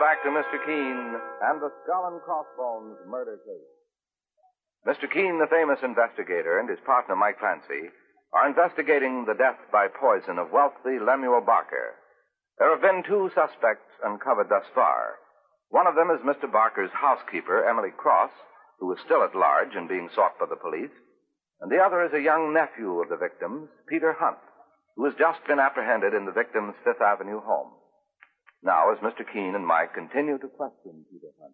back to Mr. Keene and the Skull and Crossbones murder case. Mr. Keene, the famous investigator, and his partner, Mike Clancy, are investigating the death by poison of wealthy Lemuel Barker. There have been 2 suspects uncovered thus far. One of them is Mr. Barker's housekeeper, Emily Cross, who is still at large and being sought by the police. And the other is a young nephew of the victims, Peter Hunt, who has just been apprehended in the victim's Fifth Avenue home. Now, as Mr. Keene and Mike continue to question Peter Hunt.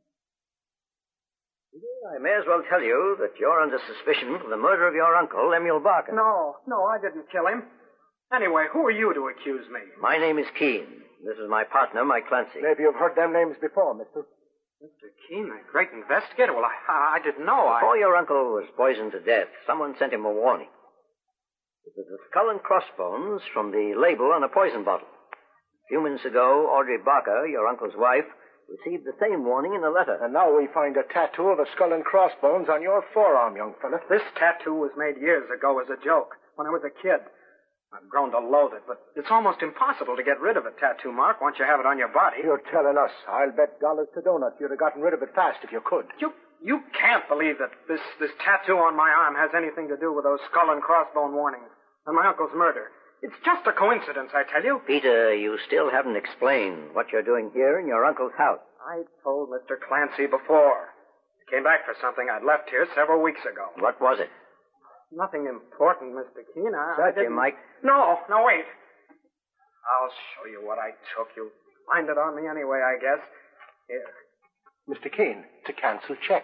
I may as well tell you that you're under suspicion for the murder of your uncle, Lemuel Barker. No, I didn't kill him. Anyway, who are you to accuse me? My name is Keene. This is my partner, Mike Clancy. Maybe you've heard them names before, mister. Mr. Keene, a great investigator. Well, I didn't know. Before your uncle was poisoned to death, someone sent him a warning. It was the skull and crossbones from the label on a poison bottle. A few minutes ago, Audrey Barker, your uncle's wife, received the same warning in a letter. And now we find a tattoo of a skull and crossbones on your forearm, young fella. This tattoo was made years ago as a joke, when I was a kid. I've grown to loathe it, but it's almost impossible to get rid of a tattoo mark once you have it on your body. You're telling us. I'll bet dollars to donuts you'd have gotten rid of it fast if you could. You can't believe that this tattoo on my arm has anything to do with those skull and crossbone warnings and my uncle's murder. It's just a coincidence, I tell you. Peter, you still haven't explained what you're doing here in your uncle's house. I told Mr. Clancy before. I came back for something I'd left here several weeks ago. What was it? Nothing important, Mr. Keene. Search him, Mike. No, wait. I'll show you what I took. You'll find it on me anyway, I guess. Here. Mr. Keene, it's a canceled check.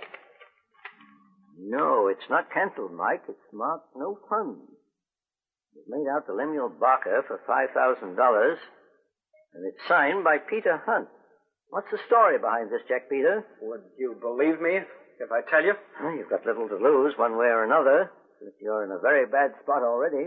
No, it's not canceled, Mike. It's marked no funds. It was made out to Lemuel Barker for $5,000, and it's signed by Peter Hunt. What's the story behind this check, Peter? Would you believe me if I tell you? Well, you've got little to lose one way or another, since you're in a very bad spot already.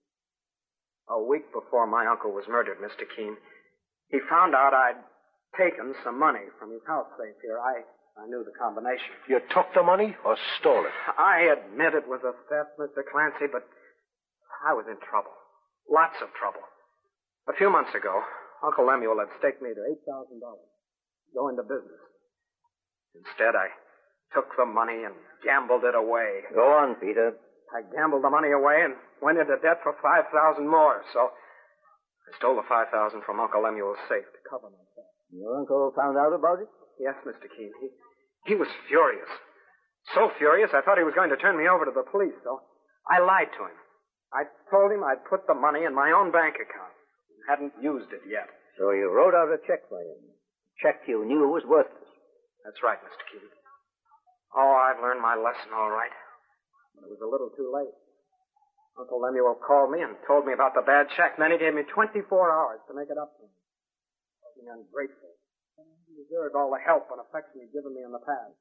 A week before my uncle was murdered, Mr. Keene, he found out I'd taken some money from his house safe here. I knew the combination. You took the money or stole it? I admit it was a theft, Mr. Clancy, but I was in trouble. Lots of trouble. A few months ago, Uncle Lemuel had staked me to $8,000 to go into business. Instead, I took the money and gambled it away. Go on, Peter. I gambled the money away and went into debt for $5,000 more, so I stole the $5,000 from Uncle Lemuel's safe to cover myself. Your uncle found out about it? Yes, Mr. Keene. He was furious. So furious, I thought he was going to turn me over to the police, so I lied to him. I told him I'd put the money in my own bank account and hadn't used it yet. So you wrote out a check for him. A check you knew was worthless. That's right, Mr. Keene. Oh, I've learned my lesson all right. But it was a little too late. Uncle Lemuel called me and told me about the bad check, and then he gave me 24 hours to make it up to him. I was being ungrateful. He deserved all the help and affection he'd given me in the past.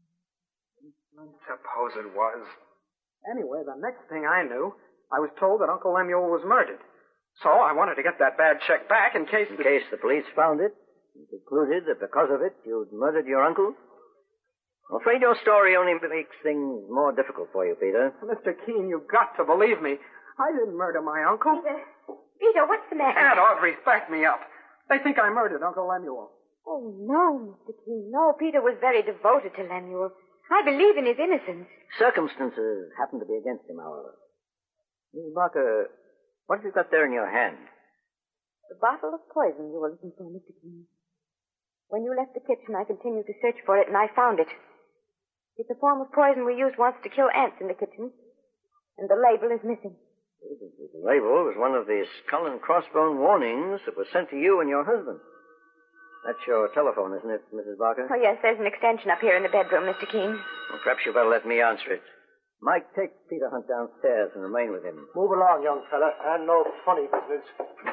I suppose it was. Anyway, the next thing I knew, I was told that Uncle Lemuel was murdered. So I wanted to get that bad check back in case... In case the police found it and concluded that because of it you'd murdered your uncle? I'm afraid your story only makes things more difficult for you, Peter. Mr. Keene, you've got to believe me. I didn't murder my uncle. Peter, what's the matter? Aunt Audrey, back me up. They think I murdered Uncle Lemuel. Oh, no, Mr. Keene. No, Peter was very devoted to Lemuel. I believe in his innocence. Circumstances happen to be against him, however. Miss Barker, what have you got there in your hand? The bottle of poison you were looking for, Mr. Keene. When you left the kitchen, I continued to search for it, and I found it. It's a form of poison we used once to kill ants in the kitchen, and the label is missing. The label was one of the skull and crossbone warnings that was sent to you and your husband. That's your telephone, isn't it, Mrs. Barker? Oh, yes, there's an extension up here in the bedroom, Mr. Keene. Well, perhaps you better let me answer it. Mike, take Peter Hunt downstairs and remain with him. Move along, young fella, and no funny business.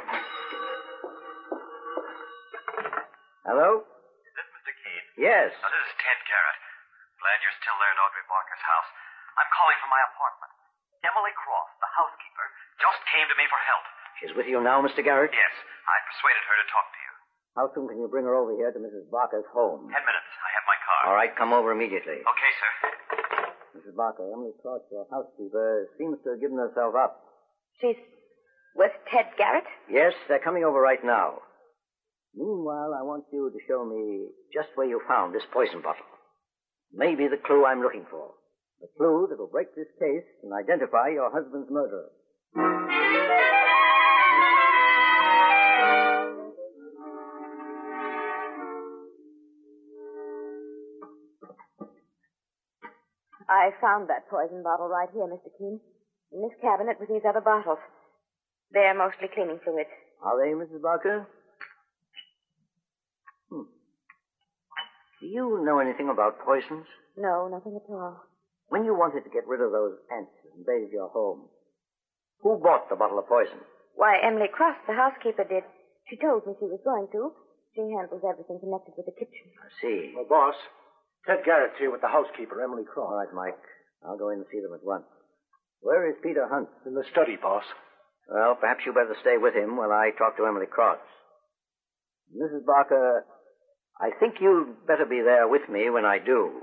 Hello? Is this Mr. Keene? Yes. This is Ted Garrett. Glad you're still there at Audrey Barker's house. I'm calling from my apartment. Emily Cross, the housekeeper, just came to me for help. She's with you now, Mr. Garrett? Yes, I persuaded her to talk to you. How soon can you bring her over here to Mrs. Barker's home? 10 minutes. I have my car. All right, come over immediately. Okay, sir. Mrs. Barker, Emily Cross, your housekeeper, seems to have given herself up. She's with Ted Garrett? Yes, they're coming over right now. Meanwhile, I want you to show me just where you found this poison bottle. Maybe the clue I'm looking for. The clue that will break this case and identify your husband's murderer. I found that poison bottle right here, Mr. Keene. In this cabinet with these other bottles. They're mostly cleaning fluids. Are they, Mrs. Barker? Do you know anything about poisons? No, nothing at all. When you wanted to get rid of those ants that invaded your home, who bought the bottle of poison? Why, Emily Cross, the housekeeper, did. She told me she was going to. She handles everything connected with the kitchen. I see. Well, boss, Ted Garrett's here with the housekeeper, Emily Cross. All right, Mike. I'll go in and see them at once. Where is Peter Hunt? In the study, boss. Well, perhaps you better stay with him while I talk to Emily Cross. Mrs. Barker, I think you'd better be there with me when I do.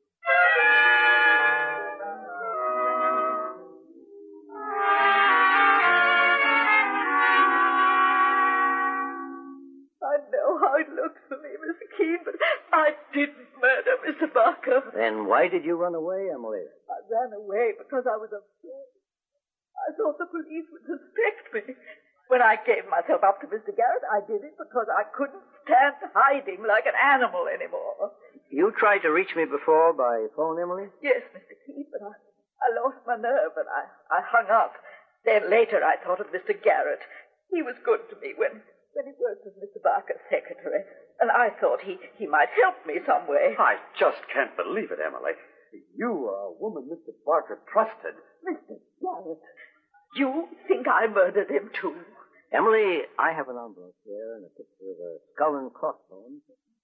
I know how it looks for me, Mr. Keene, but I didn't murder Mr. Barker. Then why did you run away, Emily? I ran away because I was afraid. I thought the police would suspect me. When I gave myself up to Mr. Garrett, I did it because I couldn't stand hiding like an animal anymore. You tried to reach me before by phone, Emily? Yes, Mr. Keene, but I lost my nerve and I hung up. Then later I thought of Mr. Garrett. He was good to me when he worked as Mr. Barker's secretary. And I thought he might help me some way. I just can't believe it, Emily. You are a woman Mr. Barker trusted. Mr. Garrett, you think I murdered him too? Emily, I have an envelope here and a picture of a skull and crossbones.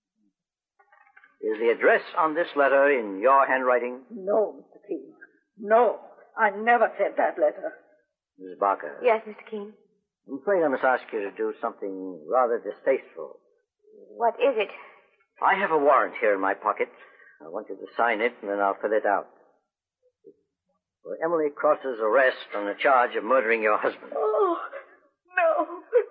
Is the address on this letter in your handwriting? No, Mr. Keene. No, I never sent that letter. Mrs. Barker. Yes, Mr. Keene. I'm afraid I must ask you to do something rather distasteful. What is it? I have a warrant here in my pocket. I want you to sign it, and then I'll fill it out. For Emily Cross's arrest on the charge of murdering your husband. Oh, no.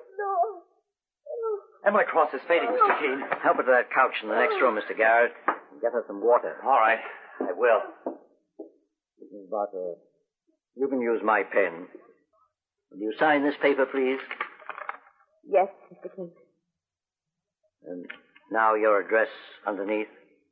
Emily Cross is fading, Mr. Keene. Help her to that couch in the next room, Mr. Garrett, and get her some water. All right, I will. Mrs. Barker, you can use my pen. Will you sign this paper, please? Yes, Mr. Keene. And now your address underneath.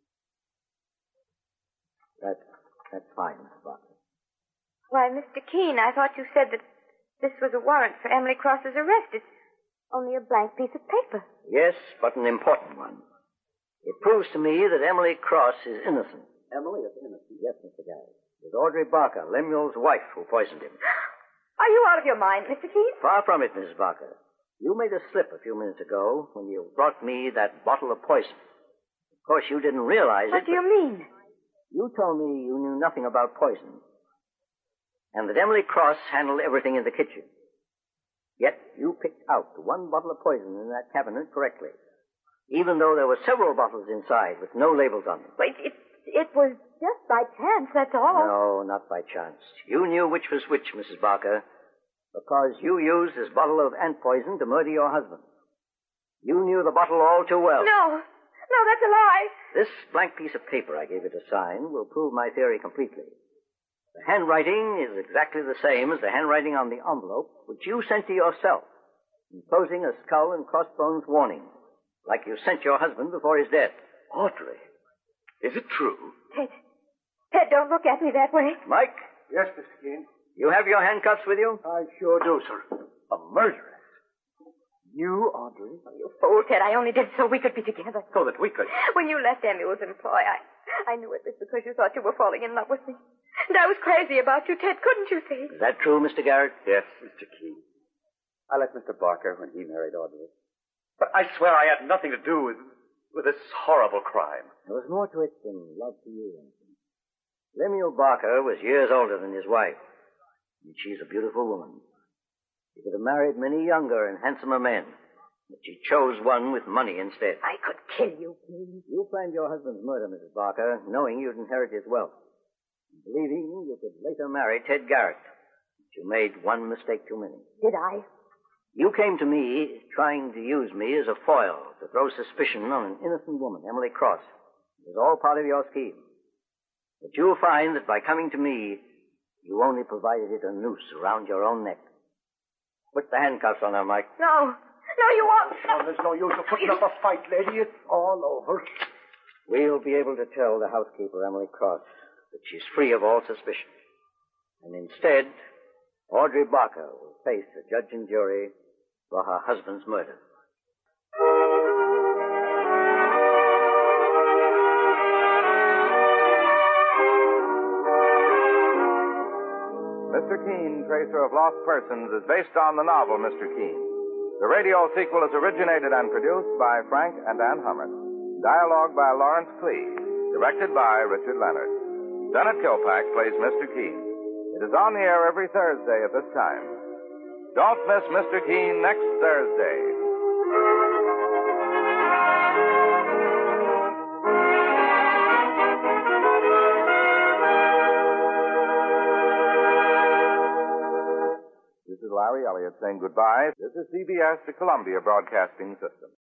That's fine, Mrs. Barker. Why, Mr. Keene, I thought you said that this was a warrant for Emily Cross's arrest. It's only a blank piece of paper. Yes, but an important one. It proves to me that Emily Cross is innocent. Emily is innocent. Yes, Mr. Garrett. It was Audrey Barker, Lemuel's wife, who poisoned him. Are you out of your mind, Mr. Keene? Far from it, Mrs. Barker. You made a slip a few minutes ago when you brought me that bottle of poison. Of course, you didn't realize What it. do you mean? You told me you knew nothing about poison, and that Emily Cross handled everything in the kitchen. Yet you picked out the one bottle of poison in that cabinet correctly, even though there were several bottles inside with no labels on them. Wait, it was just by chance, that's all. No, not by chance. You knew which was which, Mrs. Barker, because you used this bottle of ant poison to murder your husband. You knew the bottle all too well. No, that's a lie. This blank piece of paper I gave you to sign will prove my theory completely. The handwriting is exactly the same as the handwriting on the envelope which you sent to yourself, enclosing a skull and crossbones warning, like you sent your husband before his death. Audrey, is it true? Ted, don't look at me that way. Mike, Yes, Mr. Keene. you have your handcuffs with you? I sure do, sir. A murderess? You, Audrey? You fool, Ted. I only did so we could be together. So that we could... When you left Samuel's employ, I knew it was because you thought you were falling in love with me. And I was crazy about you, Ted, couldn't you see? Is that true, Mr. Garrett? Yes, Mr. Keene. I left Mr. Barker when he married Audrey. But I swear I had nothing to do with this horrible crime. There was more to it than love to you, Anthony. Lemuel Barker was years older than his wife, and she's a beautiful woman. She could have married many younger and handsomer men, but she chose one with money instead. I could kill you, Keene. You planned your husband's murder, Mrs. Barker, knowing you'd inherit his wealth, and believing you could later marry Ted Garrett. But you made one mistake too many. Did I? You came to me trying to use me as a foil to throw suspicion on an innocent woman, Emily Cross. It was all part of your scheme. But you'll find that by coming to me, you only provided it a noose around your own neck. Put the handcuffs on her, Mike. No. No, you won't. Oh, there's no use of putting up a fight, lady. It's all over. We'll be able to tell the housekeeper, Emily Cross, that she's free of all suspicion. And instead, Audrey Barker will face the judge and jury for her husband's murder. Mr. Keene, Tracer of Lost Persons, is based on the novel Mr. Keene. The radio sequel is originated and produced by Frank and Ann Hummert. Dialogue by Lawrence Clee. Directed by Richard Leonard. Bennett Kilpack plays Mr. Keene. It is on the air every Thursday at this time. Don't miss Mr. Keene next Thursday. This is Larry Elliott saying goodbye. This is CBS, the Columbia Broadcasting System.